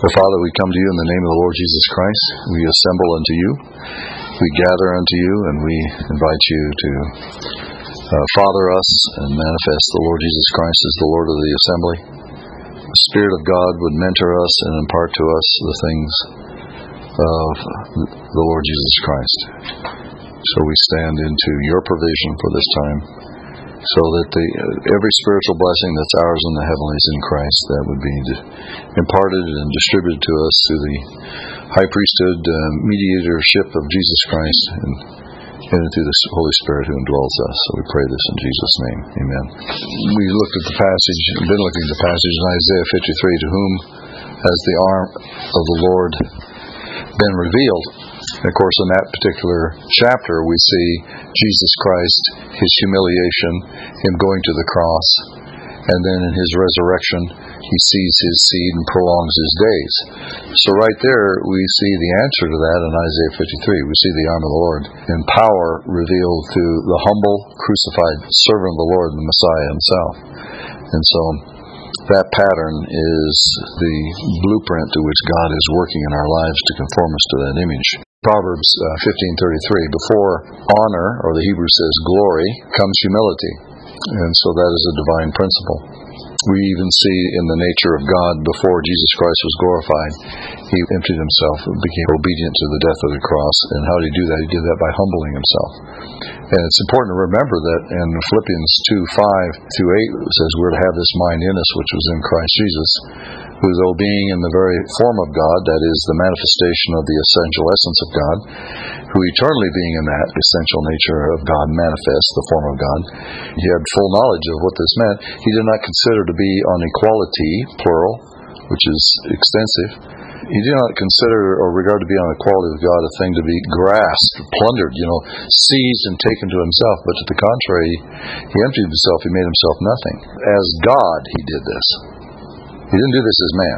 Father, we come to you in the name of the Lord Jesus Christ. We assemble unto you. We gather unto you, and we invite you to father us and manifest the Lord Jesus Christ as the Lord of the assembly. The Spirit of God would mentor us and impart to us the things of the Lord Jesus Christ. So we stand into your provision for this time, so that every spiritual blessing that's ours in the heavenlies in Christ, that would be imparted and distributed to us through the high priesthood mediatorship of Jesus Christ and through the Holy Spirit who indwells us. So we pray this in Jesus' name. Amen. We looked at the passage, been looking at the passage in Isaiah 53, to whom has the arm of the Lord been revealed. And of course, in that particular chapter, we see Jesus Christ, his humiliation, him going to the cross, and then in his resurrection, he sees his seed and prolongs his days. So right there, we see the answer to that in Isaiah 53. We see the arm of the Lord in power revealed through the humble, crucified servant of the Lord, the Messiah himself. And so that pattern is the blueprint to which God is working in our lives to conform us to that image. Proverbs 15:33, before honor, or the Hebrew says glory, comes humility. And so that is a divine principle. We even see in the nature of God, before Jesus Christ was glorified, he emptied himself and became obedient to the death of the cross. And how did he do that? He did that by humbling himself. And it's important to remember that in Philippians 2:5-8, it says we're to have this mind in us, which was in Christ Jesus, who, though being in the very form of God, that is, the manifestation of the essential essence of God, who eternally being in that essential nature of God manifest, the form of God, he had full knowledge of what this meant. He did not consider to be on equality, plural, which is extensive. He did not consider or regard to be on equality with God a thing to be grasped, plundered, seized and taken to himself. But to the contrary, he emptied himself, he made himself nothing. As God, he did this. He didn't do this as man.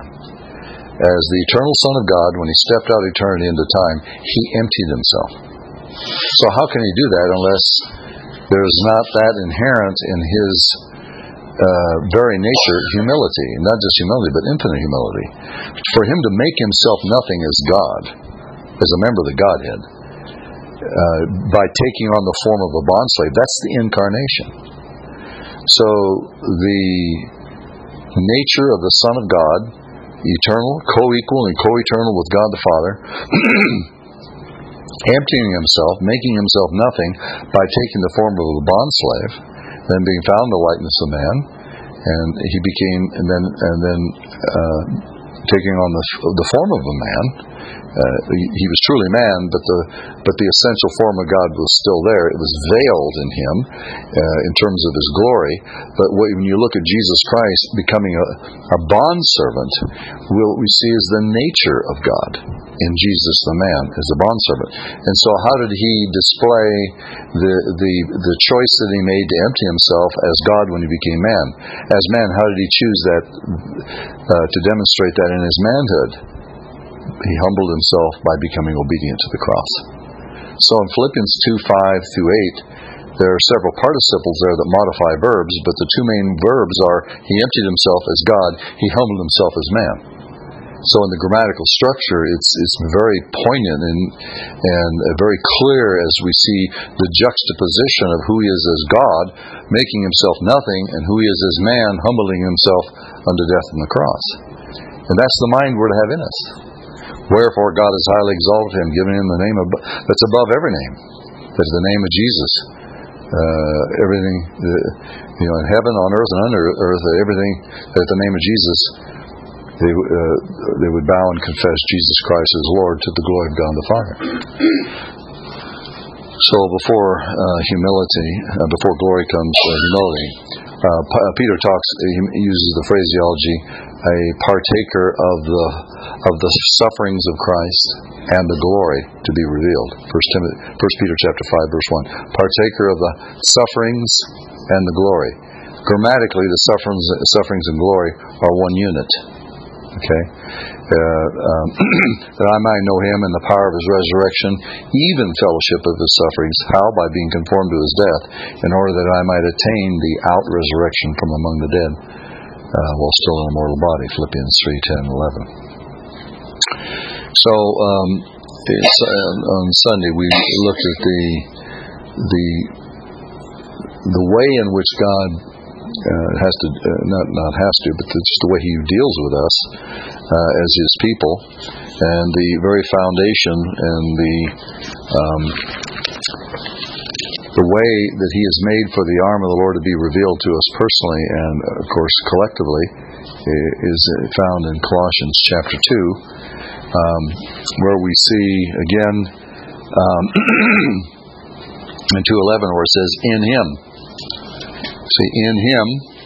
As the eternal Son of God, when he stepped out eternity into time, he emptied himself. So how can he do that unless there's not that inherent in his very nature, humility? Not just humility, but infinite humility. For him to make himself nothing as God, as a member of the Godhead, by taking on the form of a bondslave, that's the incarnation. So the nature of the Son of God, eternal, co-equal and co-eternal with God the Father, emptying himself, making himself nothing by taking the form of a bondslave, then being found in the likeness of man, and he became, and then taking on the form of a man. He was truly man, but the essential form of God was still there. It was veiled in him in terms of his glory. But when you look at Jesus Christ becoming a bondservant, what we see is the nature of God in Jesus the man as a bondservant. And so how did he display the choice that he made to empty himself as God when he became man? As man, how did he choose that to demonstrate that in his manhood? He humbled himself by becoming obedient to the cross. So in Philippians 2:5-8, there are several participles there that modify verbs, but the two main verbs are he emptied himself as God, he humbled himself as man. So in the grammatical structure, it's very poignant and very clear as we see the juxtaposition of who he is as God, making himself nothing, and who he is as man, humbling himself unto death on the cross. And that's the mind we're to have in us. Wherefore God has highly exalted him, giving him the name that's above every name. That's the name of Jesus. Everything, in heaven, on earth, and under earth, everything at the name of Jesus, they would bow and confess Jesus Christ as Lord to the glory of God the Father. So before humility, before glory comes humility. Peter he uses the phraseology, a partaker of the sufferings of Christ and the glory to be revealed. 1 Peter chapter 5 verse 1. Partaker of the sufferings and the glory. Grammatically, the sufferings and glory are one unit. Okay, that I might know him and the power of his resurrection, even fellowship of his sufferings. How? By being conformed to his death, in order that I might attain the out-resurrection from among the dead, while still in a mortal body. Philippians 3:10-11. So on Sunday we looked at the way in which God has to not has to, but just the way He deals with us as His people, and the very foundation and the way that He has made for the arm of the Lord to be revealed to us personally and, of course, collectively, is found in Colossians chapter 2, where we see, again, in 2:11, where it says, in Him. See, in Him,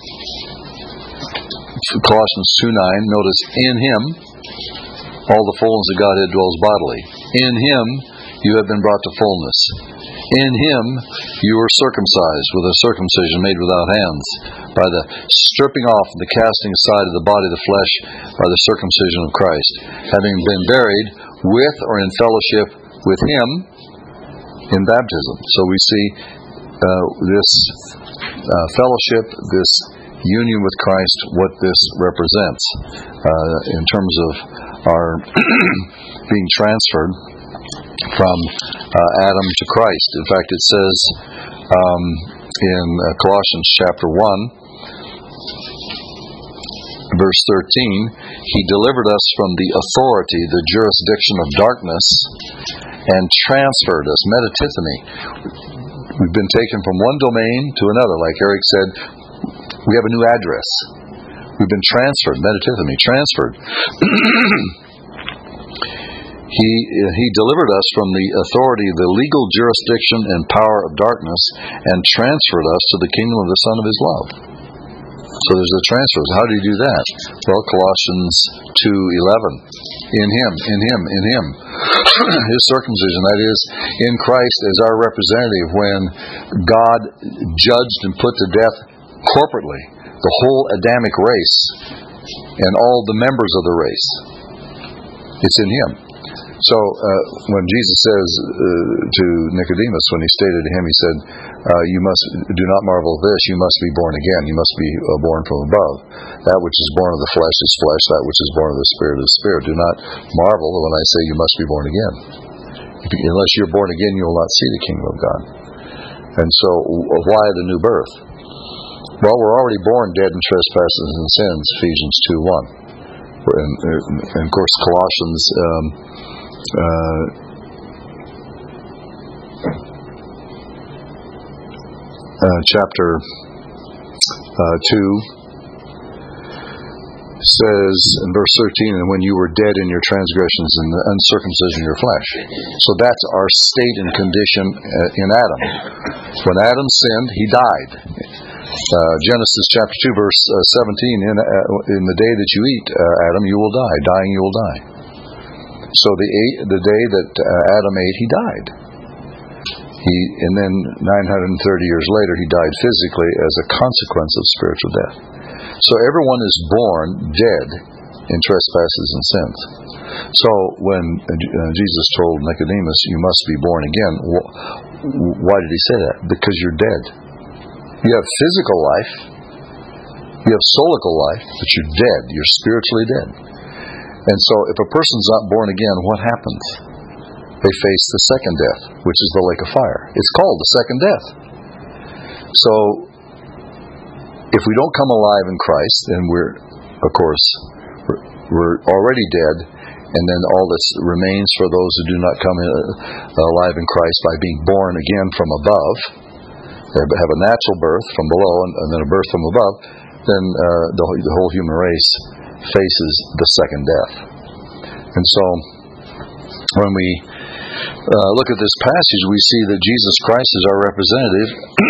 Colossians 2:9, notice, in Him, all the fullness of Godhead dwells bodily. In Him, you have been brought to fullness. In Him, you were circumcised with a circumcision made without hands, by the stripping off and the casting aside of the body of the flesh by the circumcision of Christ, having been buried with or in fellowship with Him in baptism. So we see this fellowship, this union with Christ, what this represents in terms of our being transferred from Adam to Christ. In fact, it says in Colossians chapter 1, verse 13, He delivered us from the authority, the jurisdiction of darkness, and transferred us. Metatithemi. We've been taken from one domain to another. Like Eric said, we have a new address. We've been transferred. Metatithemi, transferred. He delivered us from the authority of the legal jurisdiction and power of darkness and transferred us to the kingdom of the Son of His love. So there's a transfer. How do you do that? Well, Colossians 2:11. In Him. His circumcision, that is, in Christ as our representative when God judged and put to death corporately the whole Adamic race and all the members of the race. It's in Him. So when Jesus says to Nicodemus, when He stated to him, He said, "You must do not marvel at this. You must be born again. You must be born from above. That which is born of the flesh is flesh. That which is born of the Spirit is spirit. Do not marvel when I say you must be born again. Unless you're born again, you will not see the kingdom of God." And so, why the new birth? Well, we're already born dead in trespasses and sins. Ephesians 2:1, and of course Colossians. Chapter 2 says in verse 13, and when you were dead in your transgressions and the uncircumcision of your flesh. So that's our state and condition in Adam. When Adam sinned, he died. Genesis chapter 2 verse 17, in the day that you eat, Adam, you will die. Dying, you will die. So the day that Adam ate, he died. And then 930 years later, he died physically as a consequence of spiritual death. So everyone is born dead in trespasses and sins. So when Jesus told Nicodemus, you must be born again, why did He say that? Because you're dead. You have physical life, you have soulical life, but you're dead. You're spiritually dead. And so if a person's not born again, what happens? They face the second death, which is the lake of fire. It's called the second death. So if we don't come alive in Christ, then we're already dead, and then all this remains for those who do not come alive in Christ by being born again from above. They have a natural birth from below and then a birth from above. Then the whole human race faces the second death. And so when we look at this passage, we see that Jesus Christ is our representative.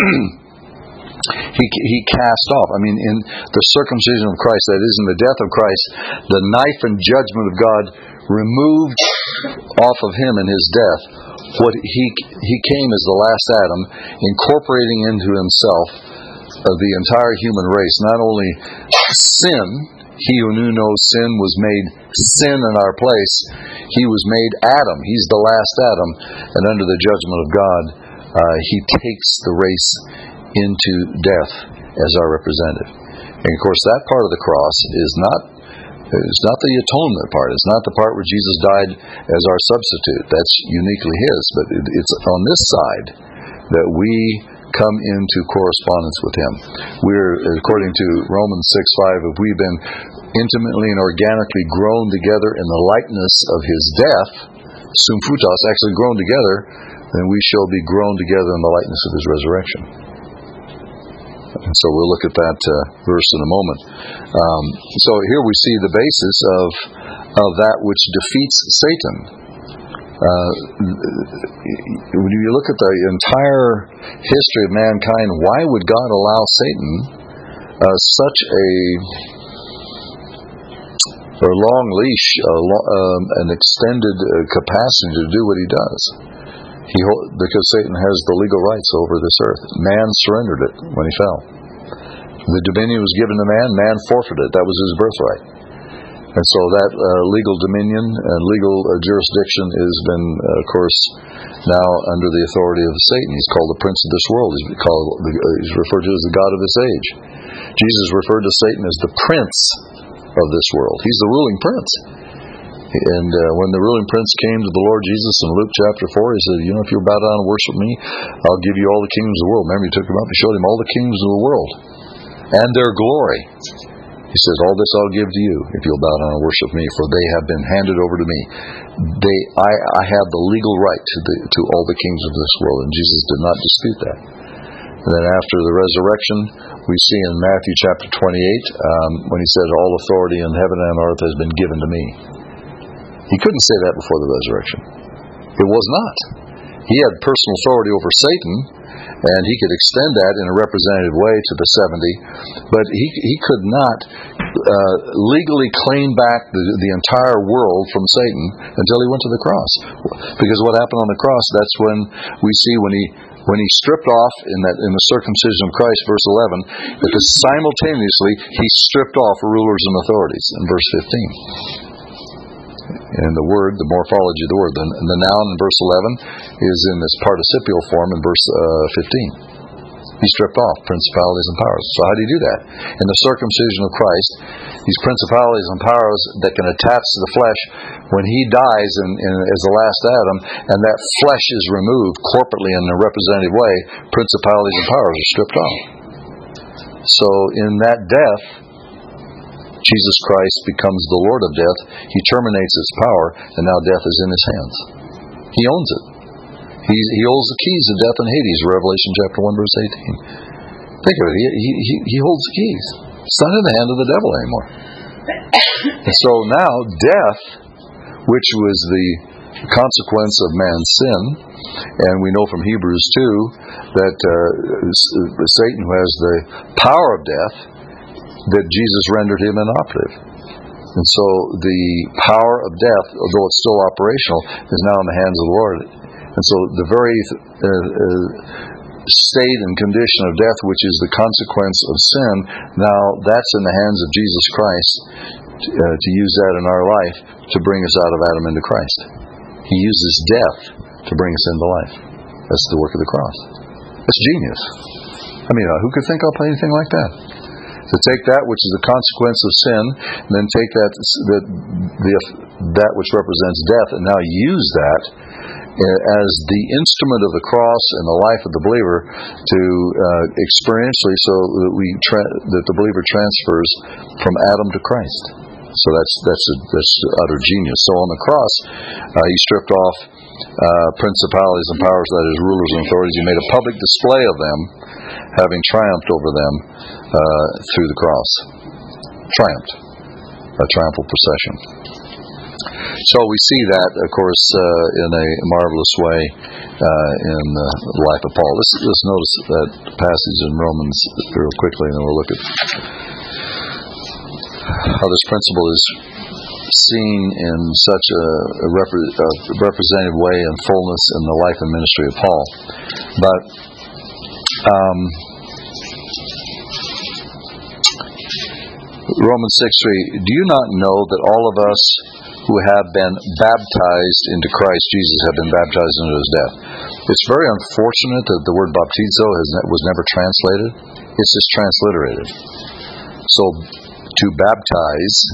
He cast off. I mean, in the circumcision of Christ, that is, in the death of Christ, the knife and judgment of God removed off of Him in His death. What He came as the last Adam, incorporating into Himself the entire human race. Not only sin, He who knew no sin was made sin in our place. He was made Adam. He's the last Adam. And under the judgment of God, He takes the race into death as our representative. And of course, that part of the cross is not It's not the atonement part. It's not the part where Jesus died as our substitute. That's uniquely His. But it's on this side that we come into correspondence with Him. We're, according to Romans 6:5, if we've been intimately and organically grown together in the likeness of His death, sumfutos, actually grown together, then we shall be grown together in the likeness of His resurrection. And so we'll look at that verse in a moment. So here we see the basis of that which defeats Satan. When you look at the entire history of mankind, why would God allow Satan such a long leash, an extended capacity to do what he does? Because Satan has the legal rights over this earth. Man surrendered it when he fell. The dominion was given to man, man forfeited it. That was his birthright. And so that legal dominion and legal jurisdiction has been, of course, now under the authority of Satan. He's called the prince of this world. He's referred to as the god of this age. Jesus referred to Satan as the prince of this world. He's the ruling prince. And when the ruling prince came to the Lord Jesus in Luke chapter 4, he said, if you bow down and worship me, I'll give you all the kingdoms of the world. Remember, he took him up and showed him all the kingdoms of the world and their glory. He says, all this I'll give to you if you'll bow down and worship me, for they have been handed over to me. I have the legal right to all the kings of this world, and Jesus did not dispute that. And then after the resurrection, we see in Matthew chapter 28, when he said, all authority in heaven and on earth has been given to me. He couldn't say that before the resurrection. It was not. He had personal authority over Satan, and he could extend that in a representative way to the 70, but he could not legally claim back the entire world from Satan until he went to the cross. Because what happened on the cross, that's when we see when he stripped off in the circumcision of Christ, verse 11, because simultaneously he stripped off rulers and authorities in verse 15. And the word, the morphology of the word, the noun in verse 11 is in this participial form in verse 15. He stripped off principalities and powers. So how did he do that? In the circumcision of Christ, these principalities and powers that can attach to the flesh, when he dies as the last Adam, and that flesh is removed corporately in a representative way, principalities and powers are stripped off. So in that death, Jesus Christ becomes the Lord of death. He terminates its power, and now death is in his hands. He owns it. He holds the keys of death and Hades, Revelation chapter 1, verse 18. Think of it. He holds the keys. It's not in the hand of the devil anymore. And so now death, which was the consequence of man's sin, and we know from Hebrews 2 that Satan, who has the power of death, that Jesus rendered him inoperative. And so the power of death, although it's still operational, is now in the hands of the Lord. And so the very state and condition of death, which is the consequence of sin, now that's in the hands of Jesus Christ to use that in our life to bring us out of Adam into Christ. He uses death to bring us into life. That's the work of the cross. That's genius. I mean, who could think up anything like that? To take that which is the consequence of sin, and then take that which represents death, and now use that as the instrument of the cross and the life of the believer to experientially, so that the believer transfers from Adam to Christ. So that's utter genius. So on the cross, he stripped off principalities and powers, that is, rulers and authorities. He made a public display of them, having triumphed over them through the cross. Triumphed. A triumphal procession. So we see that, of course, in a marvelous way in the life of Paul. Let's notice that passage in Romans real quickly, and then we'll look at how this principle is seen in such a representative way and fullness in the life and ministry of Paul. But Romans 6:3, do you not know that all of us who have been baptized into Christ Jesus have been baptized into his death? It's very unfortunate that the word baptizo was never translated. It's just transliterated. So to baptize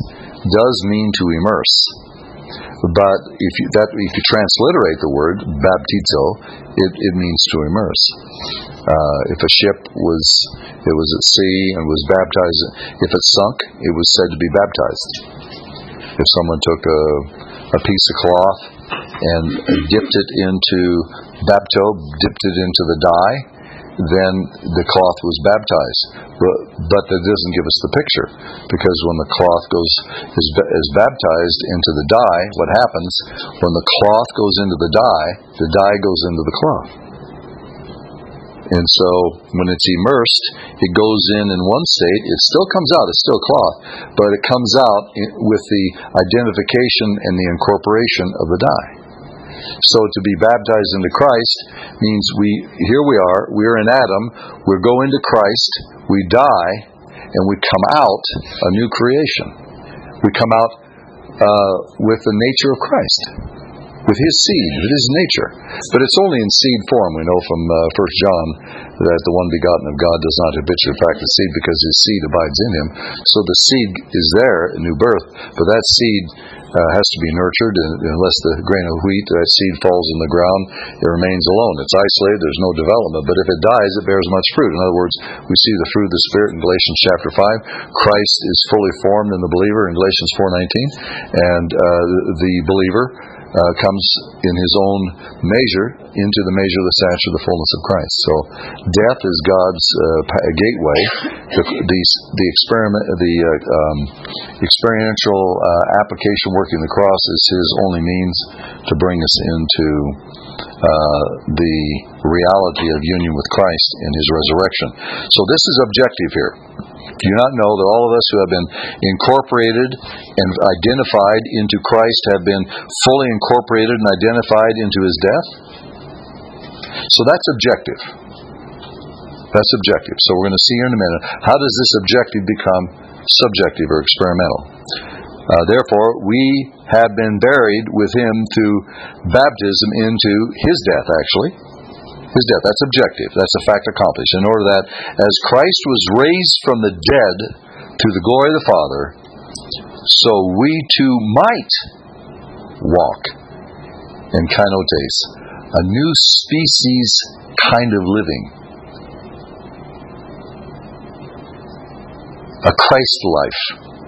does mean to immerse. But if you transliterate the word baptizo, it means to immerse. If a ship was at sea and was baptized, if it sunk, it was said to be baptized. If someone took a piece of cloth and dipped it into bapto, dipped it into the dye, then the cloth was baptized. But that doesn't give us the picture, because when the cloth is baptized into the dye, what happens when the cloth goes into the dye goes into the cloth. And so when it's immersed, it goes in one state, it still comes out, it's still cloth, but it comes out with the identification and the incorporation of the dye. So to be baptized into Christ means we're in Adam, we go into Christ, we die, and we come out a new creation. We come out with the nature of Christ, with His seed, with His nature. But it's only in seed form. We know from 1 John that the one begotten of God does not habitually practice seed, because His seed abides in Him. So the seed is there, a new birth, but that seed has to be nurtured, and unless the grain of wheat, that seed falls in the ground, it remains alone. It's isolated, there's no development. But if it dies, it bears much fruit. In other words, we see the fruit of the Spirit in Galatians chapter 5. Christ is fully formed in the believer in Galatians 4:19, and the believer comes in his own measure into the measure of the stature of the fullness of Christ. So death is God's gateway. The experiential application working the cross is His only means to bring us into the reality of union with Christ in His resurrection. So this is objective here. Do you not know that all of us who have been incorporated and identified into Christ have been fully incorporated and identified into His death? So that's objective. That's objective. So we're going to see here in a minute, how does this objective become subjective or experimental? Therefore, we have been buried with Him through baptism into His death, actually. His death, that's objective. That's a fact accomplished. In order that, as Christ was raised from the dead to the glory of the Father, so we too might walk in kainotes, a new species kind of living. A Christ life.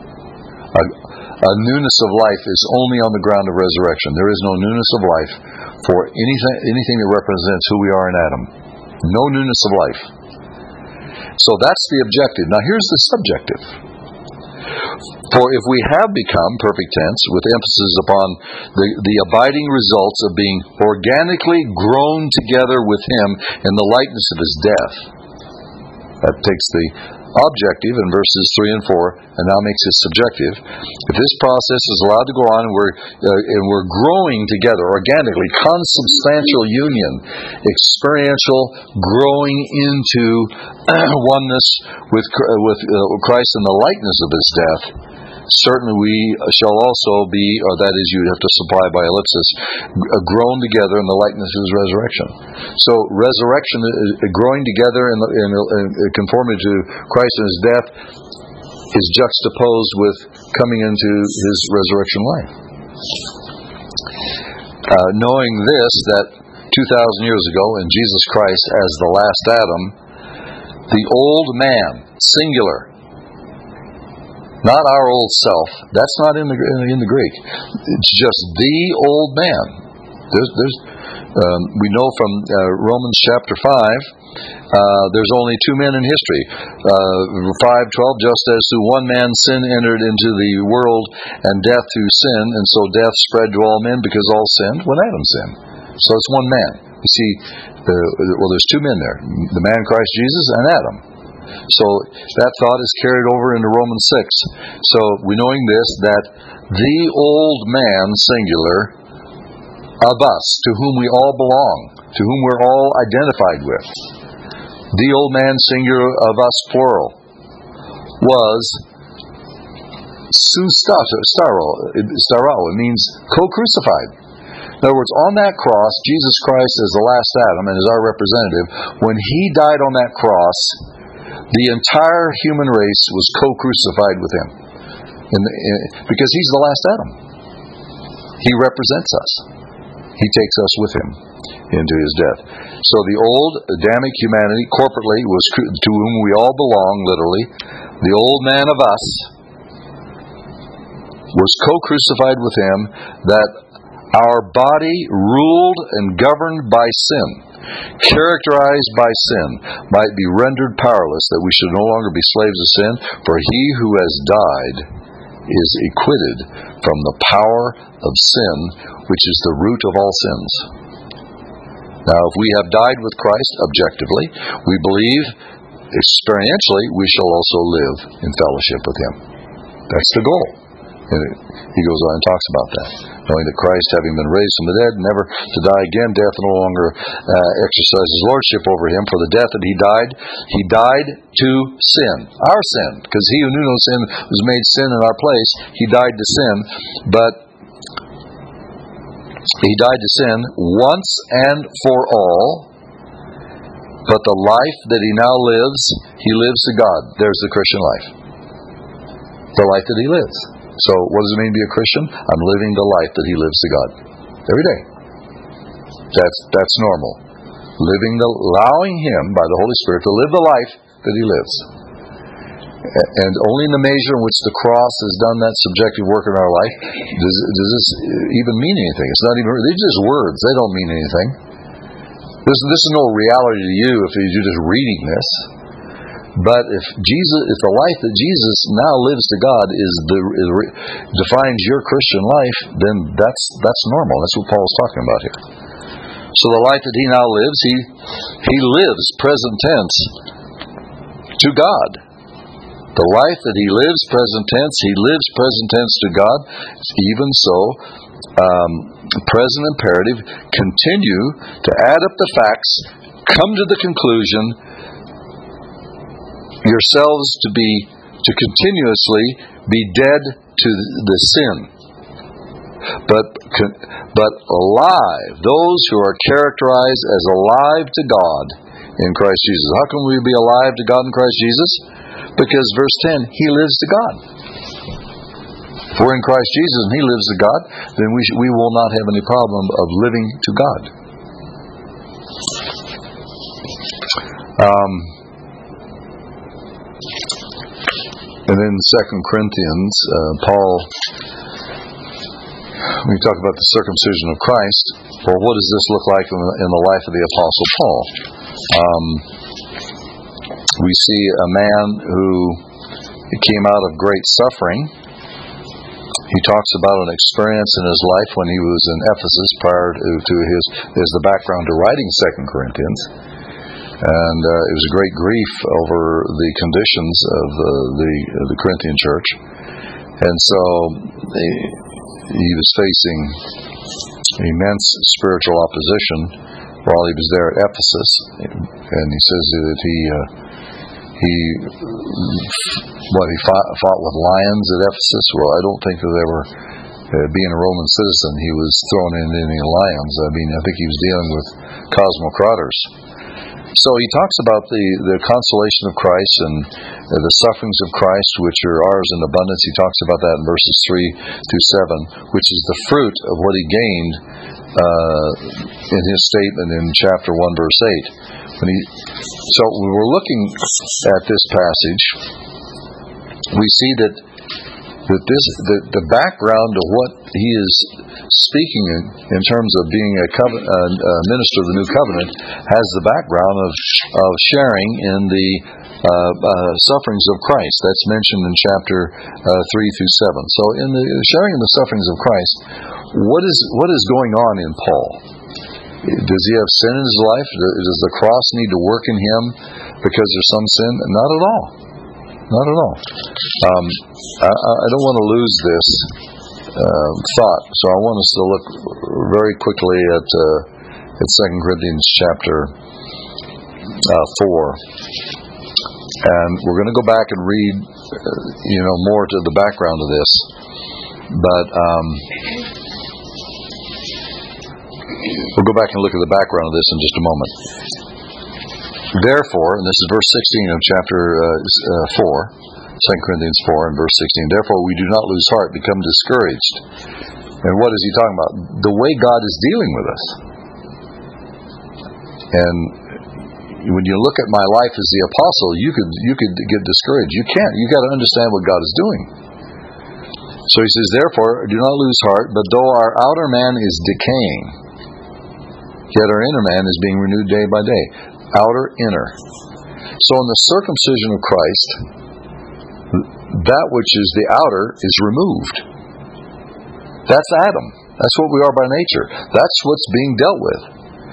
A newness of life is only on the ground of resurrection. There is no newness of life for anything that represents who we are in Adam. No newness of life. So that's the objective. Now here's the subjective. For if we have become, perfect tense, with emphasis upon the abiding results of being organically grown together with Him in the likeness of His death. That takes the objective in verses 3 and 4 and now makes it subjective. If this process is allowed to go on and we're growing together organically, consubstantial union, experiential growing into oneness with Christ in the likeness of His death, certainly we shall also be, or that is, you have to supply by ellipsis, grown together in the likeness of His resurrection. So resurrection, growing together in conformity to Christ and His death, is juxtaposed with coming into His resurrection life. Knowing this, that 2,000 years ago, in Jesus Christ as the last Adam, the old man, singular, not our old self. That's not in the Greek. It's just the old man. We know from Romans chapter 5, there's only two men in history. 5:12, just as through one man sin entered into the world, and death through sin, and so death spread to all men because all sinned when Adam sinned. So it's one man. You see, there's two men there: the man Christ Jesus and Adam. So that thought is carried over into Romans 6. So we knowing this, that the old man, singular, of us, to whom we all belong, to whom we're all identified with, the old man, singular, of us, plural, was starro. It means co-crucified. In other words, on that cross, Jesus Christ as the last Adam and as our representative, when He died on that cross, the entire human race was co-crucified with Him. because He's the last Adam. He represents us. He takes us with Him into His death. So the old Adamic humanity, corporately, was to whom we all belong, literally, the old man of us, was co-crucified with Him, that our body, ruled and governed by sin, characterized by sin, might be rendered powerless, that we should no longer be slaves of sin, for He who has died is acquitted from the power of sin, which is the root of all sins. Now, if we have died with Christ objectively, we believe experientially we shall also live in fellowship with Him. That's the goal. And he goes on and talks about that. Knowing that Christ, having been raised from the dead, never to die again, death no longer exercises lordship over Him. For the death that He died to sin. Our sin. Because He who knew no sin was made sin in our place. He died to sin. But He died to sin once and for all. But the life that He now lives, He lives to God. There's the Christian life. The life that He lives. So what does it mean to be a Christian? I'm living the life that He lives to God. Every day. That's normal. Allowing Him, by the Holy Spirit, to live the life that He lives. And only in the measure in which the cross has done that subjective work in our life does this even mean anything. It's not even, they're just words. They don't mean anything. This is no reality to you if you're just reading this. But if the life that Jesus now lives to God defines your Christian life, then that's normal. That's what Paul's talking about here. So the life that He now lives, he lives present tense to God. The life that He lives present tense, He lives present tense to God. Even so, present imperative, continue to add up the facts, come to the conclusion yourselves to continuously be dead to the sin, but alive, those who are characterized as alive to God in Christ Jesus. How can we be alive to God in Christ Jesus? Because verse 10, He lives to God. If we're in Christ Jesus and He lives to God, then we will not have any problem of living to God. And in 2 Corinthians, Paul, when we talk about the circumcision of Christ, well, what does this look like in the life of the Apostle Paul? We see a man who came out of great suffering. He talks about an experience in his life when he was in Ephesus prior to his the background to writing 2 Corinthians. And it was a great grief over the conditions of the Corinthian church. And so he was facing immense spiritual opposition while he was there at Ephesus. And he says that he fought with lions at Ephesus. Well, I don't think that they were, being a Roman citizen, he was thrown in any lions. I mean, I think he was dealing with cosmocrators. So he talks about the consolation of Christ and the sufferings of Christ, which are ours in abundance. He talks about that in verses 3 through 7, which is the fruit of what he gained in his statement in chapter 1, verse 8. So when we're looking at this passage, we see that the background of what he is speaking in terms of being a minister of the new covenant has the background of sharing in the sufferings of Christ. That's mentioned in chapter 3 through 7. So in the sharing in the sufferings of Christ, what is going on in Paul? Does he have sin in his life? Does the cross need to work in him because there's some sin? Not at all. Not at all. I don't want to lose this thought, so I want us to look very quickly at 2 Corinthians chapter 4, and we're going to go back and read, more to the background of this, but we'll go back and look at the background of this in just a moment. Therefore, and this is verse 16 of chapter 4, 2 Corinthians 4 and verse 16. Therefore we do not lose heart, become discouraged. And what is he talking about? The way God is dealing with us. And when you look at my life as the apostle, you could get discouraged. You can't. You got to understand what God is doing. So he says, therefore, do not lose heart, but though our outer man is decaying, yet our inner man is being renewed day by day. Outer, inner. So in the circumcision of Christ, that which is the outer is removed. That's Adam. That's what we are by nature. That's what's being dealt with.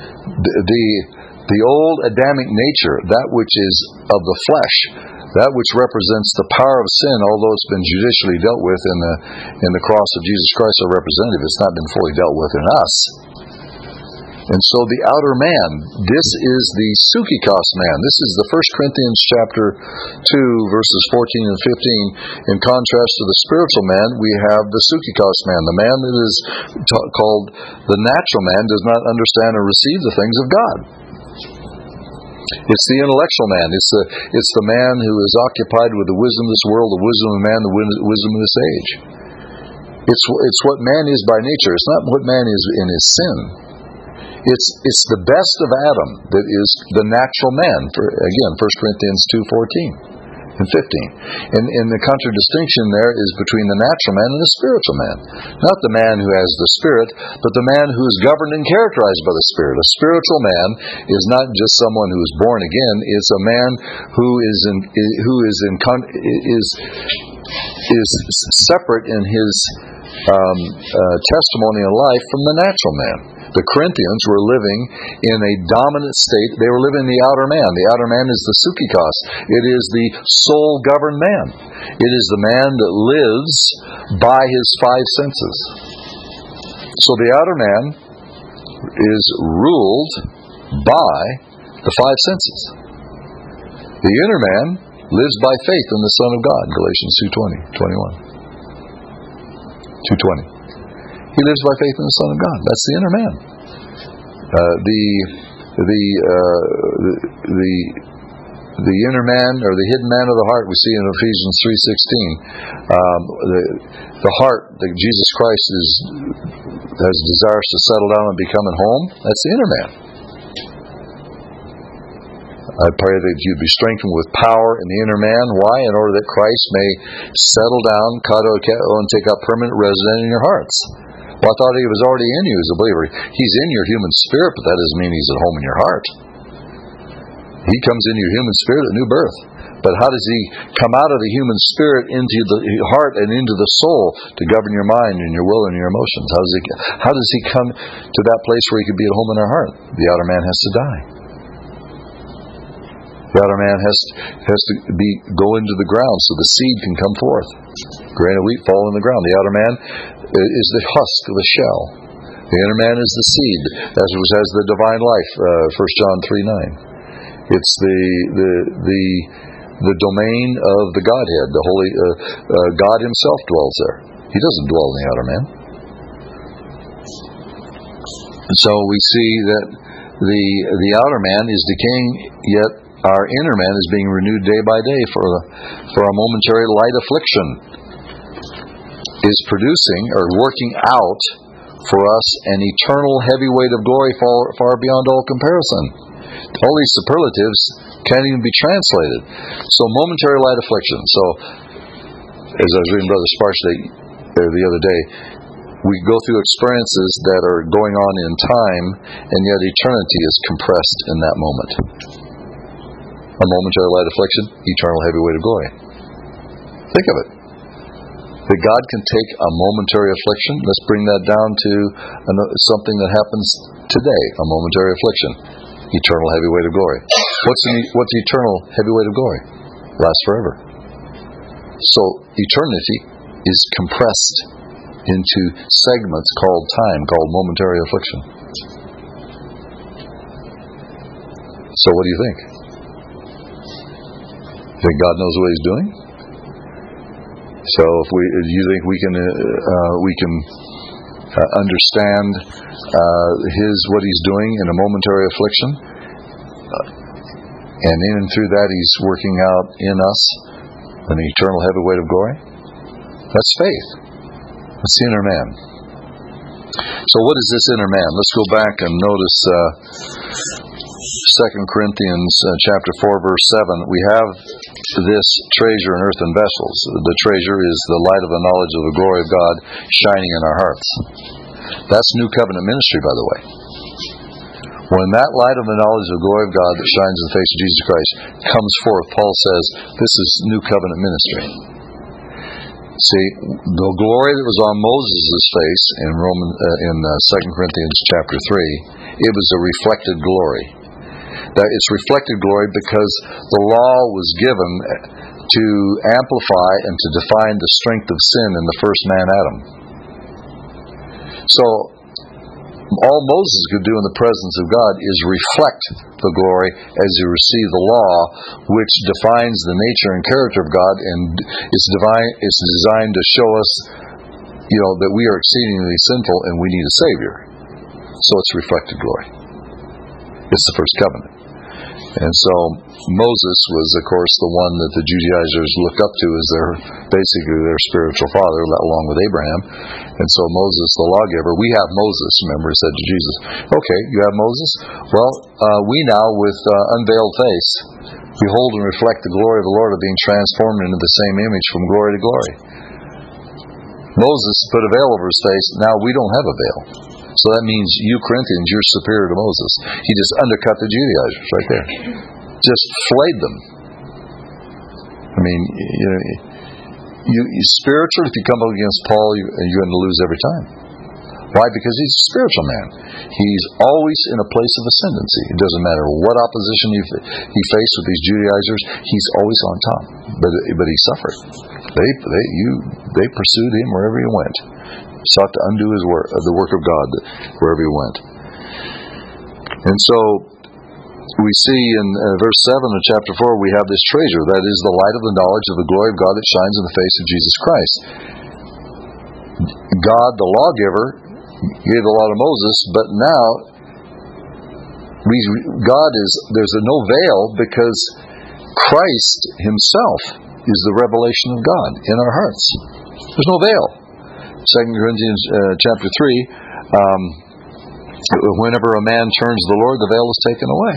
The old Adamic nature, that which is of the flesh, that which represents the power of sin, although it's been judicially dealt with in the cross of Jesus Christ, our representative, it's not been fully dealt with in us. And so the outer man, this is the Sukikos man. This is the 1 Corinthians chapter 2, verses 14 and 15. In contrast to the spiritual man, we have the Sukikos man. The man that is called the natural man does not understand or receive the things of God. It's the intellectual man. It's the man who is occupied with the wisdom of this world, the wisdom of man, the wisdom of this age. It's what man is by nature. It's not what man is in his sin. It's the best of Adam that is the natural man. Again, 1 Corinthians 2:14 and 15. And the contradistinction there is between the natural man and the spiritual man. Not the man who has the Spirit, but the man who is governed and characterized by the Spirit. A spiritual man is not just someone who is born again. It's a man who is separate in his testimony in life from the natural man. The Corinthians were living in a dominant state. They were living in the outer man. The outer man is the Sukikos. It is the soul-governed man. It is the man that lives by his five senses. So the outer man is ruled by the five senses. The inner man lives by faith in the Son of God, Galatians 2:20. He lives by faith in the Son of God. That's the inner man. The inner man, or the hidden man of the heart, we see in Ephesians 3:16. The heart that Jesus Christ has desires to settle down and become at home. That's the inner man. I pray that you'd be strengthened with power in the inner man. Why? In order that Christ may settle down, and take up permanent residence in your hearts. Well, I thought he was already in you as a believer. He's in your human spirit, but that doesn't mean he's at home in your heart. He comes into your human spirit at new birth. But how does he come out of the human spirit into the heart and into the soul to govern your mind and your will and your emotions? How does he come to that place where he can be at home in our heart? The outer man has to die. The outer man has to go into the ground so the seed can come forth. Grain of wheat fall in the ground. The outer man is the husk of the shell. The inner man is the seed, as was as the divine life. 1 John 3:9. It's the domain of the Godhead. The Holy God Himself dwells there. He doesn't dwell in the outer man. And so we see that the outer man is decaying, yet our inner man is being renewed day by day, for a momentary light affliction is producing or working out for us an eternal heavy weight of glory far beyond all comparison. All these superlatives can't even be translated. So momentary light affliction. So as I was reading Brother Sparks the other day, we go through experiences that are going on in time, and yet eternity is compressed in that moment. A momentary light affliction, eternal heavy weight of glory. Think of it. That God can take a momentary affliction. Let's bring that down to something that happens today. A momentary affliction. Eternal heavy weight of glory. What's eternal heavy weight of glory? Lasts forever. So eternity is compressed into segments called time, called momentary affliction. So what do you think? Think God knows what He's doing? So if you think we can understand what He's doing in a momentary affliction, and in and through that He's working out in us an eternal heavy weight of glory? That's faith. That's the inner man. So what is this inner man? Let's go back and notice 2 Corinthians chapter 4, verse 7. We have this treasure in earthen vessels. The treasure is the light of the knowledge of the glory of God shining in our hearts. That's New Covenant ministry, by the way. When that light of the knowledge of the glory of God that shines in the face of Jesus Christ comes forth, Paul says, this is New Covenant ministry. See, the glory that was on Moses' face in 2 Corinthians chapter 3, it was a reflected glory. That it's reflected glory because the law was given to amplify and to define the strength of sin in the first man, Adam. So, all Moses could do in the presence of God is reflect the glory as he received the law, which defines the nature and character of God, and it's designed to show us, that we are exceedingly sinful and we need a Savior. So it's reflected glory. It's the first covenant. And so Moses was, of course, the one that the Judaizers looked up to as basically their spiritual father, along with Abraham. And so Moses, the lawgiver, we have Moses, remember, he said to Jesus, okay, you have Moses? Well, we now, with unveiled face, behold and reflect the glory of the Lord, are being transformed into the same image from glory to glory. Moses put a veil over his face. Now we don't have a veil. So that means you Corinthians, you're superior to Moses. He just undercut the Judaizers right there. Just flayed them. I mean, you spiritually, if you come up against Paul, you're going to lose every time. Why? Because he's a spiritual man. He's always in a place of ascendancy. It doesn't matter what opposition he faced with these Judaizers, he's always on top. But he suffered. They pursued him wherever he went. Sought to undo his work, the work of God wherever he went. And so we see in verse 7 of chapter 4, we have this treasure, that is the light of the knowledge of the glory of God that shines in the face of Jesus Christ. God, the lawgiver, gave the law to Moses, but now there's no veil because Christ himself is the revelation of God in our hearts. There's no veil. 2 Corinthians chapter 3, whenever a man turns to the Lord, the veil is taken away.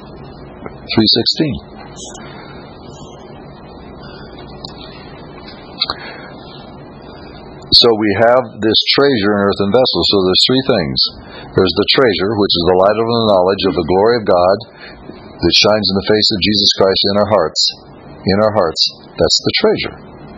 3:16. So we have this treasure in earthen vessels. So there's three things. There's the treasure, which is the light of the knowledge of the glory of God that shines in the face of Jesus Christ in our hearts. In our hearts. That's the treasure.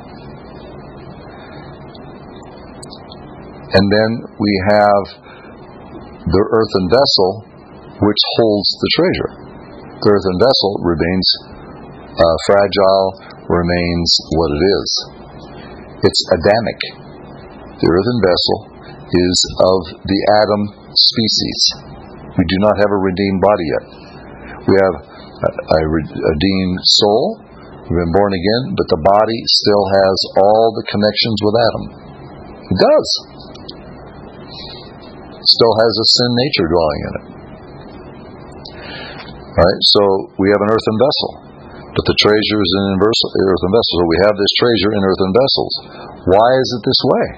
And then we have the earthen vessel, which holds the treasure. The earthen vessel remains fragile, remains what it is. It's Adamic. The earthen vessel is of the Adam species. We do not have a redeemed body yet. We have a redeemed soul. We've been born again, but the body still has all the connections with Adam. It does. Still has a sin nature dwelling in it. Right? So we have an earthen vessel, but the treasure is in an earthen vessel. So we have this treasure in earthen vessels. Why is it this way?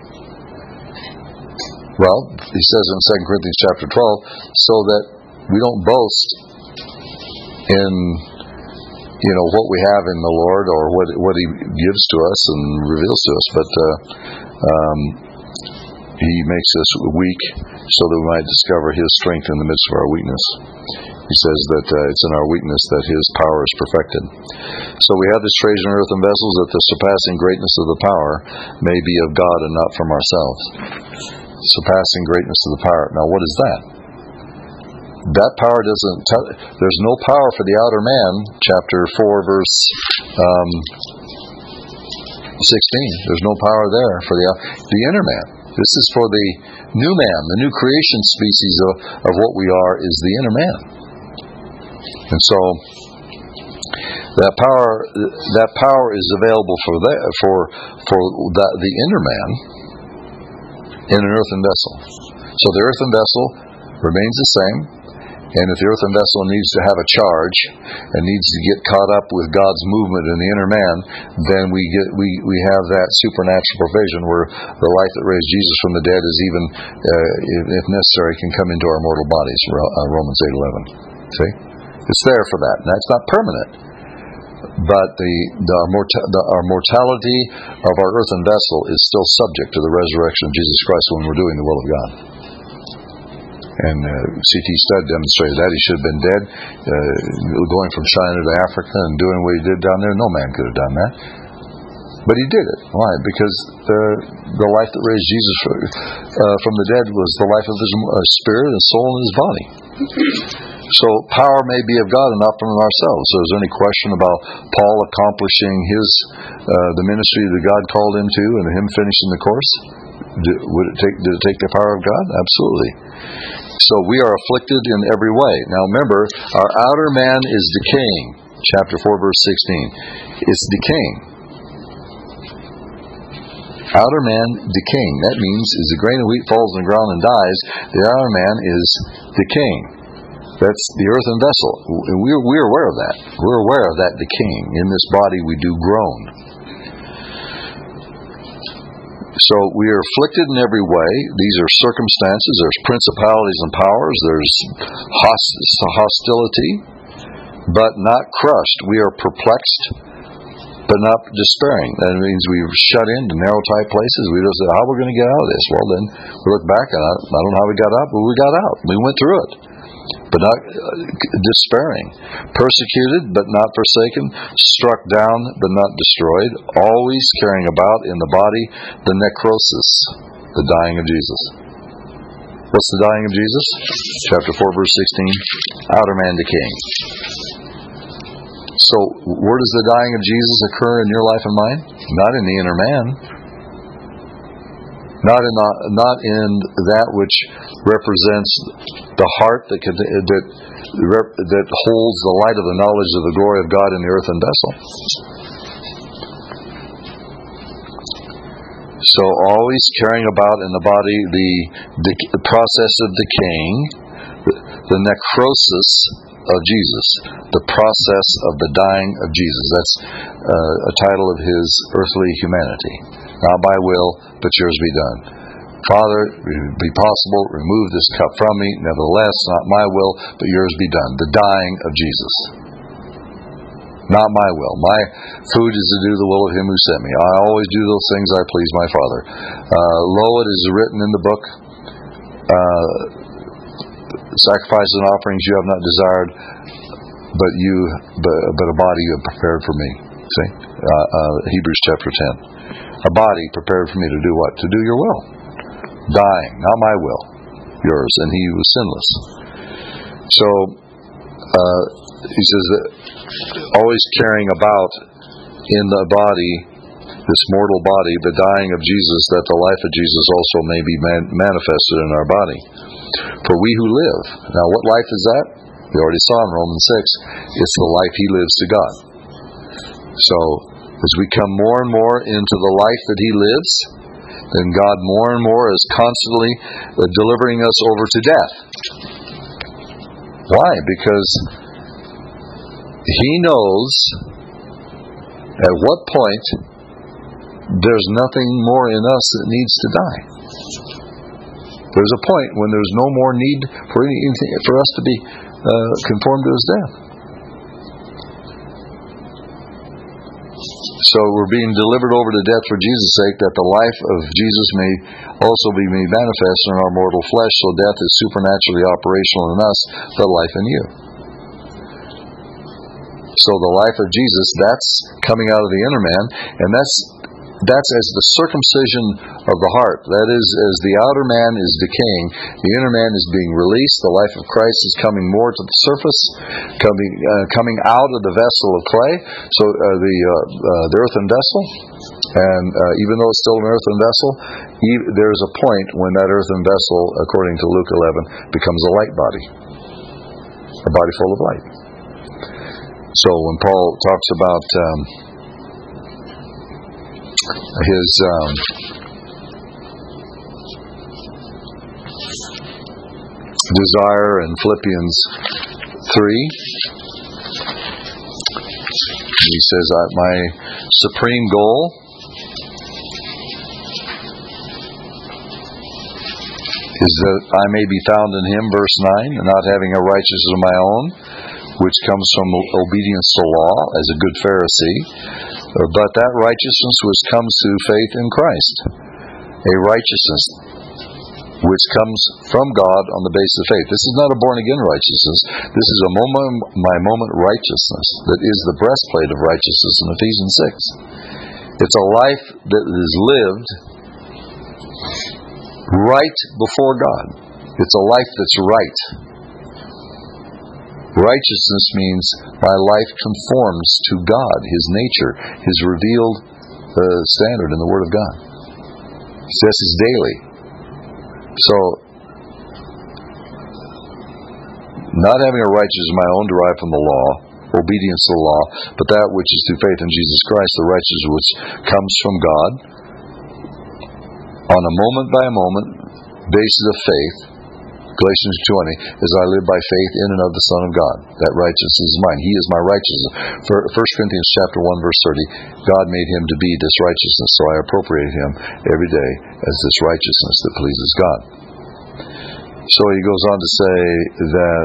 Well, he says in 2 Corinthians chapter 12, so that we don't boast in what we have in the Lord or what He gives to us and reveals to us, but He makes us weak so that we might discover His strength in the midst of our weakness. He says that it's in our weakness that His power is perfected. So we have this treasure in earthen vessels, that the surpassing greatness of the power may be of God and not from ourselves. Surpassing greatness of the power. Now what is that? That power there's no power for the outer man, chapter 4, verse 16. There's no power there for the inner man. This is for the new man, the new creation species of what we are is the inner man. And so that power is available for the inner man in an earthen vessel. So the earthen vessel remains the same, And if the earthen vessel needs to have a charge and needs to get caught up with God's movement in the inner man, then we have that supernatural provision where the life that raised Jesus from the dead is even, if necessary, can come into our mortal bodies. Romans 8:11. See, it's there for that. And that's not permanent, but our mortality of our earthen vessel is still subject to the resurrection of Jesus Christ when we're doing the will of God. And C.T. Studd demonstrated that. He should have been dead, going from China to Africa and doing what he did down there. No man could have done that. But he did it. Why? Because the life that raised Jesus from the dead was the life of his spirit and soul and his body. So power may be of God and not from ourselves. So is there any question about Paul accomplishing the ministry that God called him to and him finishing the course? Did it take the power of God? Absolutely. So we are afflicted in every way. Now remember, our outer man is decaying. Chapter 4, verse 16. It's decaying. Outer man decaying. That means as the grain of wheat falls on the ground and dies, the outer man is decaying. That's the earthen vessel. We're aware of that. We're aware of that decaying. In this body we do groan. So we are afflicted in every way. These are circumstances. There's principalities and powers. There's hostility, but not crushed. We are perplexed, but not despairing. That means we've shut into narrow, tight places. We don't say, how are we going to get out of this? Well, then we look back on it. I don't know how we got out, but we got out. We went through it. But not despairing, persecuted but not forsaken, struck down but not destroyed, always carrying about in the body the necrosis, the dying of Jesus. What's the dying of Jesus? Chapter 4, verse 16, outer man decaying. So where does the dying of Jesus occur in your life and mine? Not in the inner man. Not in that which represents the heart that holds the light of the knowledge of the glory of God in the earthen vessel. So always carrying about in the body the process of decaying, the necrosis of Jesus, the process of the dying of Jesus. That's a title of his earthly humanity. Not my will, but yours be done. Father, if it be possible, remove this cup from me. Nevertheless, not my will, but yours be done. The dying of Jesus. Not my will. My food is to do the will of him who sent me. I always do those things I please my Father. Lo, it is written in the book, sacrifices and offerings you have not desired, but a body you have prepared for me. See? Hebrews chapter 10. A body prepared for me to do what? To do your will. Dying, not my will, yours. And he was sinless. So, he says that always carrying about in the body, this mortal body, the dying of Jesus, that the life of Jesus also may be manifested in our body. For we who live. Now, what life is that? We already saw in Romans 6. It's the life he lives to God. So, as we come more and more into the life that he lives, then God more and more is constantly delivering us over to death. Why? Because he knows at what point there's nothing more in us that needs to die. There's a point when there's no more need for anything for us to be conformed to his death. So we're being delivered over to death for Jesus' sake, that the life of Jesus may also be made manifest in our mortal flesh, so death is supernaturally operational in us, but life in you. So the life of Jesus, that's coming out of the inner man, and that's as the circumcision of the heart. That is, as the outer man is decaying, the inner man is being released. The life of Christ is coming more to the surface, coming out of the vessel of clay. So the earthen vessel, and even though it's still an earthen vessel, there's a point when that earthen vessel, according to Luke 11, becomes a light body, a body full of light. So when Paul talks about his desire in Philippians 3. He says, my supreme goal is that I may be found in Him, verse 9, not having a righteousness of my own, which comes from obedience to law, as a good Pharisee, but that righteousness which comes through faith in Christ. A righteousness which comes from God on the basis of faith. This is not a born-again righteousness. This is a moment-by-moment righteousness that is the breastplate of righteousness in Ephesians 6. It's a life that is lived right before God. It's a life that's right. Righteousness means my life conforms to God, His nature, His revealed standard in the Word of God. So this is daily. So, not having a righteousness of my own derived from the law, obedience to the law, but that which is through faith in Jesus Christ, the righteousness which comes from God, on a moment-by-moment basis of faith, Galatians 2:20, as I live by faith in and of the Son of God. That righteousness is mine. He is my righteousness. 1 Corinthians chapter 1, verse 30, God made Him to be this righteousness, so I appropriate Him every day as this righteousness that pleases God. So he goes on to say that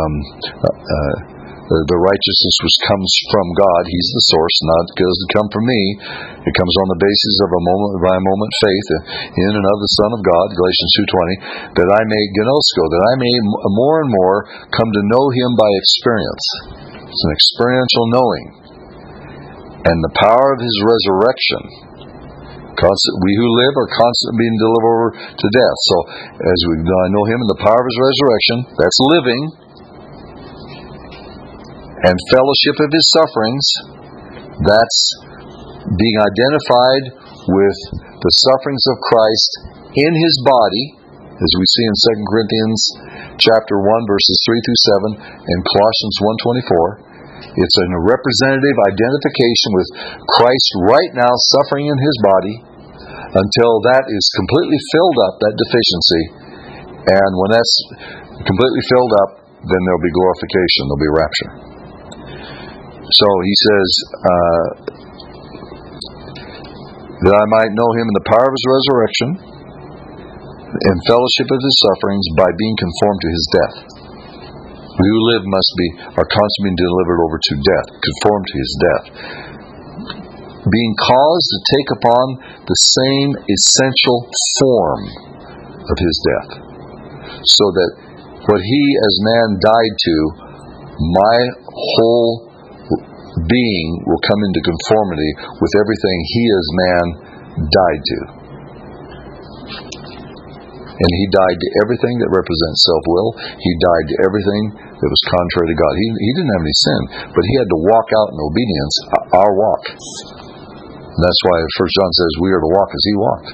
the righteousness which comes from God, He's the source, not doesn't come from me. It comes on the basis of a moment-by-moment faith in and of the Son of God, Galatians 2:20, that I may gnosko, that I may more and more come to know Him by experience. It's an experiential knowing. And the power of His resurrection. We who live are constantly being delivered over to death. So, as I know Him in the power of His resurrection, that's living. And fellowship of His sufferings, that's being identified with the sufferings of Christ in His body, as we see in 2 Corinthians chapter 1, verses 3 through 7, and Colossians 1:24. It's a representative identification with Christ right now suffering in His body until that is completely filled up, that deficiency. And when that's completely filled up, then there'll be glorification, there'll be rapture. So he says, that I might know Him in the power of His resurrection and fellowship of His sufferings by being conformed to His death. We who live are constantly being delivered over to death, conformed to His death. Being caused to take upon the same essential form of His death. So that what He as man died to, my whole being will come into conformity with everything He as man died to. And He died to everything that represents self-will. He died to everything that was contrary to God. He didn't have any sin, but He had to walk out in obedience our walk. And that's why 1 John says we are to walk as He walked.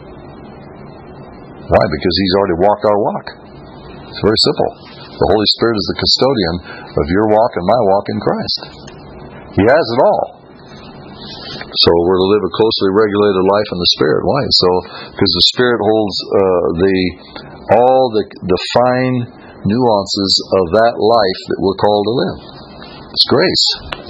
Why? Because He's already walked our walk. It's very simple. The Holy Spirit is the custodian of your walk and my walk in Christ. He has it all. So we're to live a closely regulated life in the Spirit. Why? So because the Spirit holds all the fine nuances of that life that we're called to live. It's grace.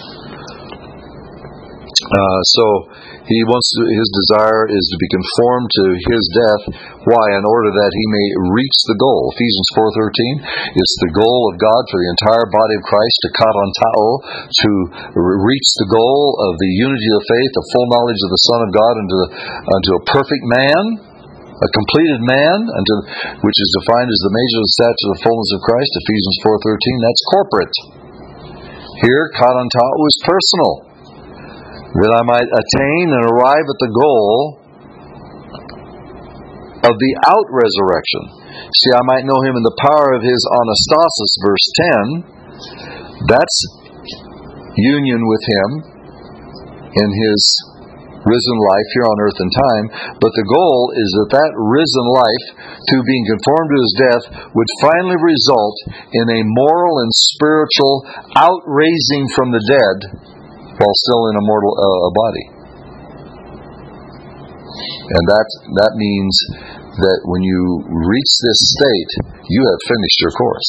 So his desire is to be conformed to His death. Why? In order that He may reach the goal. Ephesians 4:13. It's the goal of God for the entire body of Christ to katantao, to reach the goal of the unity of faith, the full knowledge of the Son of God unto a perfect man, a completed man, which is defined as the measure of the stature of the fullness of Christ. Ephesians 4:13. That's corporate. Here, katantao is personal. That I might attain and arrive at the goal of the out-resurrection. See, I might know Him in the power of His anastasis, verse 10. That's union with Him in His risen life here on earth and time. But the goal is that risen life, through being conformed to His death, would finally result in a moral and spiritual outraising from the dead while still in a mortal body. And that means that when you reach this state, you have finished your course.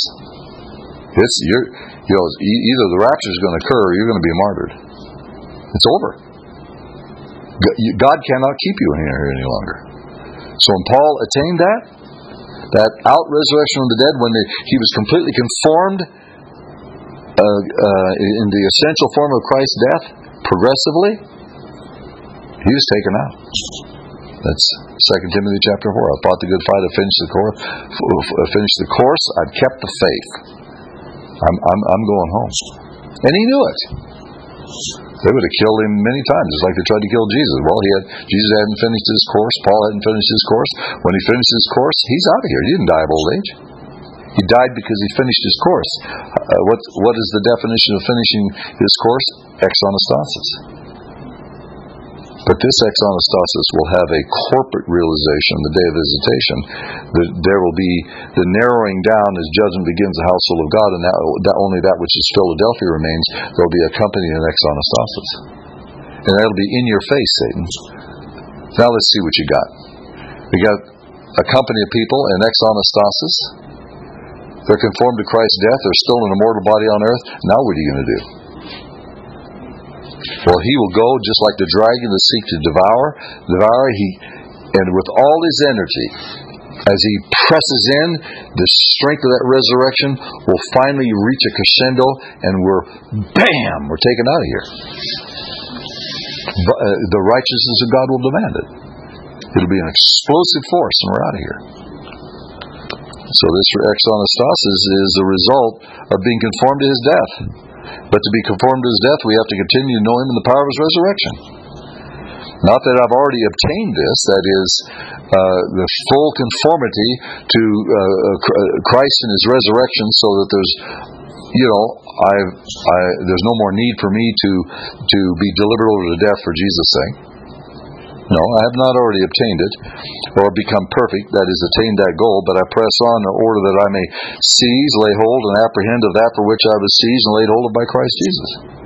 Either the rapture is going to occur or you're going to be martyred. It's over. God cannot keep you in here any longer. So when Paul attained that out resurrection from the dead, when he was completely conformed in the essential form of Christ's death, progressively, he was taken out. That's 2 Timothy chapter 4. I fought the good fight, I finished the course, I've kept the faith. I'm going home. And he knew it. They would have killed him many times, just like they tried to kill Jesus. Well, Jesus hadn't finished his course, Paul hadn't finished his course. When he finished his course, he's out of here. He didn't die of old age. He died because he finished his course. What is the definition of finishing his course? Ex anastasis. But this ex anastasis will have a corporate realization on the day of visitation. There will be the narrowing down as judgment begins the household of God, and that only that which is Philadelphia remains. There will be accompanying an ex anastasis. And that will be in your face, Satan. Now let's see what you got. We got a company of people in ex anastasis. They're conformed to Christ's death. They're still in a mortal body on earth. Now what are you going to do? Well, he will go just like the dragon that seeks to devour. And with all his energy, as he presses in, the strength of that resurrection will finally reach a crescendo, and we're taken out of here. The righteousness of God will demand it. It'll be an explosive force, and we're out of here. So this ex anastasis is the result of being conformed to his death. But to be conformed to his death, we have to continue to know him in the power of his resurrection. Not that I've already obtained this, that is, the full conformity to Christ and his resurrection, so that there's no more need for me to be delivered over to death for Jesus' sake. No, I have not already obtained it, or become perfect, that is, attained that goal, but I press on in order that I may seize, lay hold, and apprehend of that for which I was seized and laid hold of by Christ Jesus.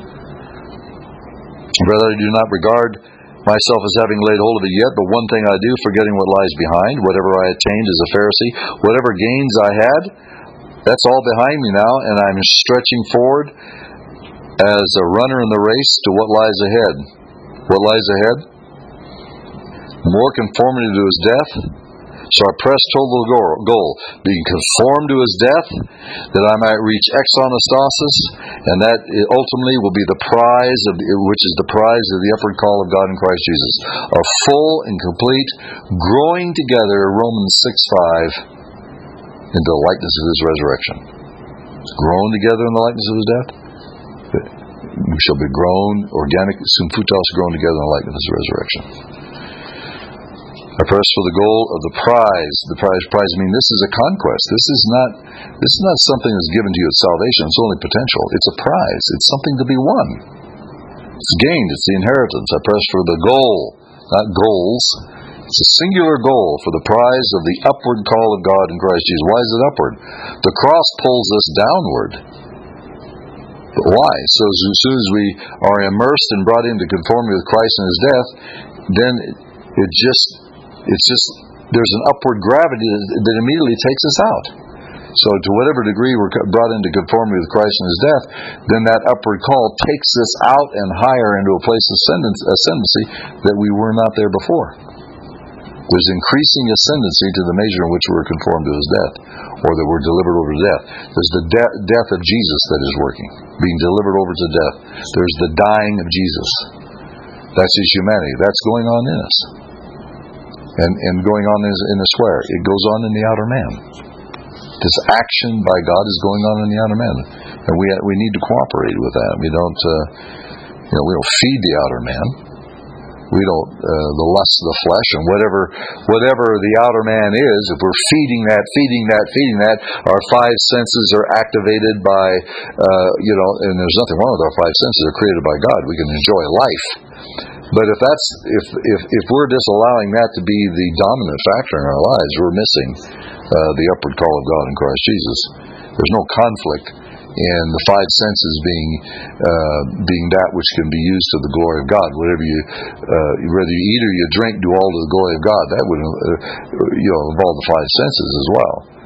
Brother, I do not regard myself as having laid hold of it yet, but one thing I do, forgetting what lies behind, whatever I attained as a Pharisee, whatever gains I had, that's all behind me now, and I'm stretching forward as a runner in the race to what lies ahead. What lies ahead? More conformity to his death. So I press toward the goal, being conformed to his death, that I might reach ex anastasis, and that ultimately will be the prize which is the prize of the upward call of God in Christ Jesus, a full and complete growing together, Romans 6:5, into the likeness of his resurrection. Grown together in the likeness of his death. We shall be grown, organic, symphutos, grown together in the likeness of his resurrection. I press for the goal of the prize. The prize. I mean, this is a conquest. This is not something that's given to you at salvation. It's only potential. It's a prize. It's something to be won. It's gained. It's the inheritance. I press for the goal, not goals. It's a singular goal for the prize of the upward call of God in Christ Jesus. Why is it upward? The cross pulls us downward. But why? So as soon as we are immersed and brought into conformity with Christ and his death, then it's just there's an upward gravity that immediately takes us out. So to whatever degree we're brought into conformity with Christ and his death, then that upward call takes us out and higher into a place of ascendancy that we were not there before. There's increasing ascendancy to the measure in which we're conformed to his death, or that we're delivered over to death. There's the death of Jesus that is working, being delivered over to death. There's the dying of Jesus. That's his humanity. That's going on in us. And going on in us where? It goes on in the outer man. This action by God is going on in the outer man. And we need to cooperate with that. We don't feed the outer man. We don't, the lust of the flesh and whatever the outer man is, if we're feeding that, our five senses are activated by, and there's nothing wrong with our five senses. They're created by God. We can enjoy life. But if we're disallowing that to be the dominant factor in our lives, we're missing the upward call of God in Christ Jesus. There's no conflict in the five senses being that which can be used to the glory of God. Whether you eat or you drink, do all to the glory of God. That would involve the five senses as well.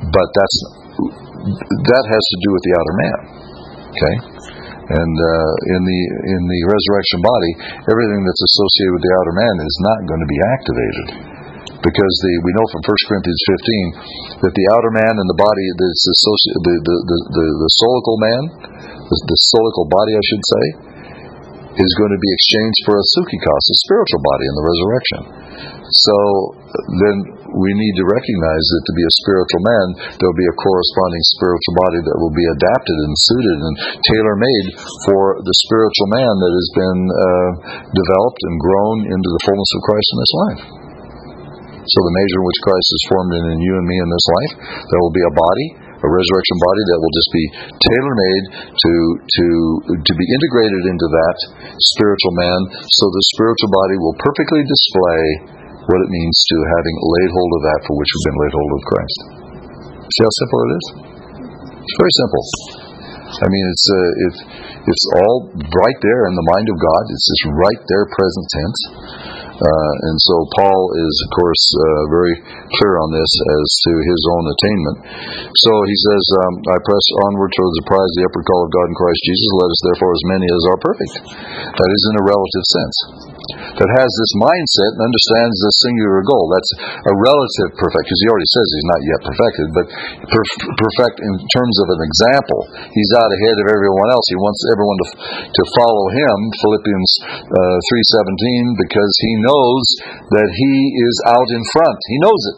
But that has to do with the outer man. Okay? And in the resurrection body, everything that's associated with the outer man is not going to be activated. Because we know from 1 Corinthians 15 that the outer man and the body that's associated, the solical man, the solical body, I should say, is going to be exchanged for a psychikos, a spiritual body in the resurrection. So then we need to recognize that to be a spiritual man, there will be a corresponding spiritual body that will be adapted and suited and tailor-made for the spiritual man that has been developed and grown into the fullness of Christ in this life. So the measure in which Christ is formed in you and me in this life, there will be a body, a resurrection body that will just be tailor-made to be integrated into that spiritual man, so the spiritual body will perfectly display what it means to having laid hold of that for which we've been laid hold of Christ. See how simple it is? It's very simple. I mean, it's all right there in the mind of God. It's just right there, present tense. And so Paul is, of course, very clear on this as to his own attainment. So he says, I press onward towards the prize of the upward call of God in Christ Jesus. Let us therefore as many as are perfect. That is in a relative sense. That has this mindset and understands this singular goal. That's a relative perfect, because he already says he's not yet perfected, but perfect in terms of an example. He's out ahead of everyone else. He wants everyone to follow him, Philippians 3:17, because he knows that he is out in front. He knows it.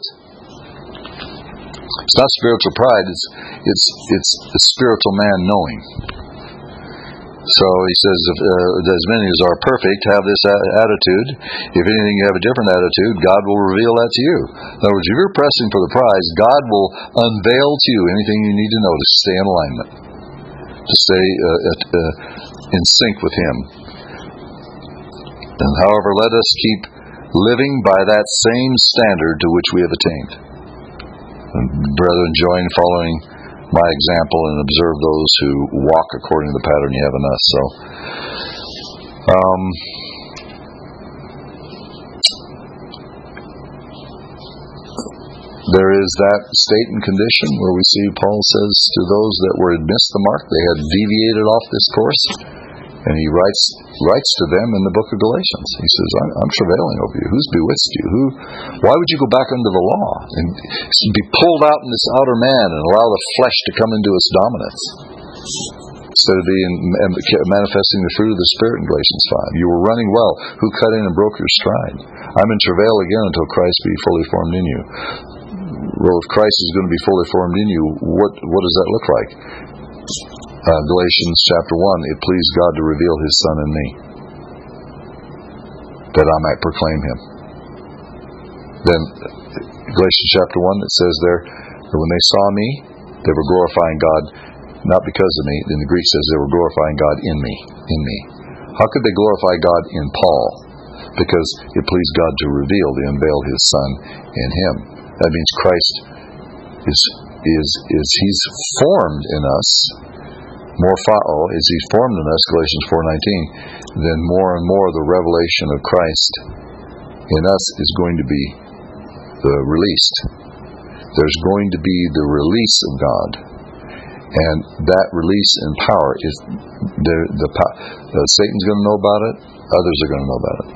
It's not spiritual pride. It's the spiritual man knowing. So he says, as many as are perfect have this attitude. If anything you have a different attitude, God will reveal that to you. In other words, if you're pressing for the prize, God will unveil to you anything you need to know to stay in alignment, to stay in sync with Him. And however, let us keep living by that same standard to which we have attained. And brethren, join following my example and observe those who walk according to the pattern you have in us. So, there is that state and condition where we see Paul says to those that were had missed the mark, they had deviated off this course, and he writes to them in the book of Galatians. He says, I'm travailing over you. Who's bewitched you? Why would you go back under the law and be pulled out in this outer man and allow the flesh to come into its dominance, instead of being manifesting the fruit of the Spirit in Galatians 5? You were running well. Who cut in and broke your stride? I'm in travail again until Christ be fully formed in you. Well, if Christ is going to be fully formed in you, what does that look like? Galatians chapter 1, it pleased God to reveal His Son in me, that I might proclaim Him. Then Galatians chapter 1, it says there, that when they saw me, they were glorifying God, not because of me. In the Greek says they were glorifying God in me. How could they glorify God in Paul? Because it pleased God to unveil His Son in him. That means Christ is He's formed in us. As He's formed in us, Galatians 4:19, then more and more the revelation of Christ in us is going to be released. There's going to be the release of God, and that release in power is Satan's going to know about it. Others are going to know about it.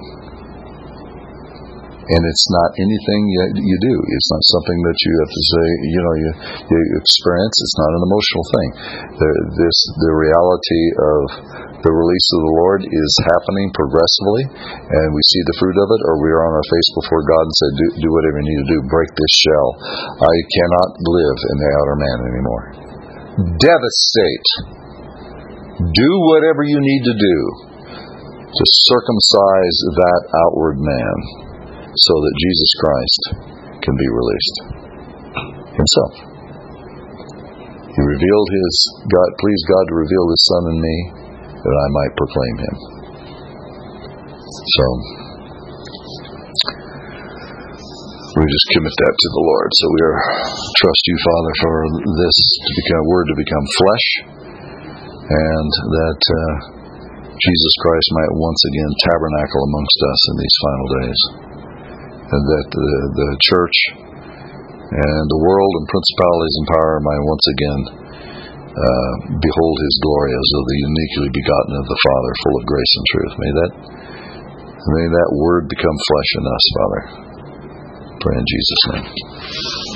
And it's not anything you do. It's not something that you have to say, you experience. It's not an emotional thing. The reality of the release of the Lord is happening progressively, and we see the fruit of it, or we are on our face before God and say, do whatever you need to do. Break this shell. I cannot live in the outer man anymore. Devastate. Do whatever you need to do to circumcise that outward man, so that Jesus Christ can be released Himself. He revealed pleased God to reveal His Son in me, that I might proclaim Him. So, we just commit that to the Lord. So we trust You, Father, for this word to become flesh, and that Jesus Christ might once again tabernacle amongst us in these final days. And that the church and the world and principalities and power might once again behold His glory as of the uniquely begotten of the Father, full of grace and truth. May that word become flesh in us, Father. Pray in Jesus' name.